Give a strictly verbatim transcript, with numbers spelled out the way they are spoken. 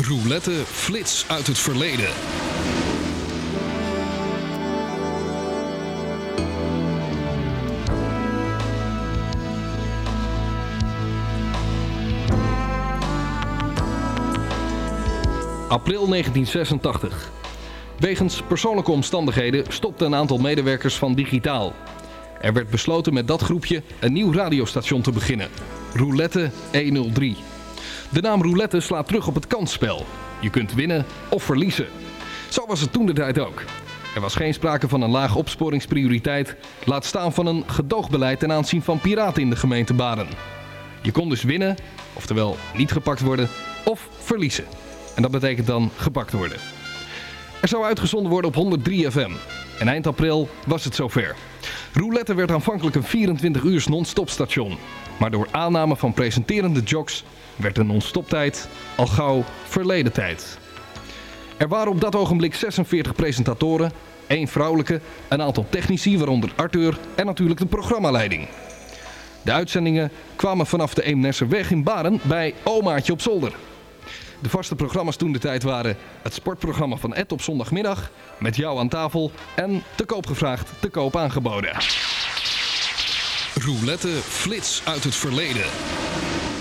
Roulette flits uit het verleden. April negentien zesentachtig. Wegens persoonlijke omstandigheden stopte een aantal medewerkers van Digitaal. Er werd besloten met dat groepje een nieuw radiostation te beginnen. Roulette honderddrie. De naam roulette slaat terug op het kansspel. Je kunt winnen of verliezen. Zo was het toentertijd ook. Er was geen sprake van een laag opsporingsprioriteit, laat staan van een gedoogbeleid ten aanzien van piraten in de gemeente Baren. Je kon dus winnen, oftewel niet gepakt worden, of verliezen. En dat betekent dan gepakt worden. Er zou uitgezonden worden op honderddrie F M. En eind april was het zover. Roulette werd aanvankelijk een vierentwintig uurs non-stop station. Maar door aanname van presenterende jocks werd de non-stoptijd al gauw verleden tijd. Er waren op dat ogenblik zesenveertig presentatoren, één vrouwelijke, een aantal technici, waaronder Arthur en natuurlijk de programmaleiding. De uitzendingen kwamen vanaf de Eemnesserweg in Baren bij Omaatje op zolder. De vaste programma's toen de tijd waren het sportprogramma van Ed op zondagmiddag, Met jou aan tafel en Te koop gevraagd, te koop aangeboden. Roulette flits uit het verleden.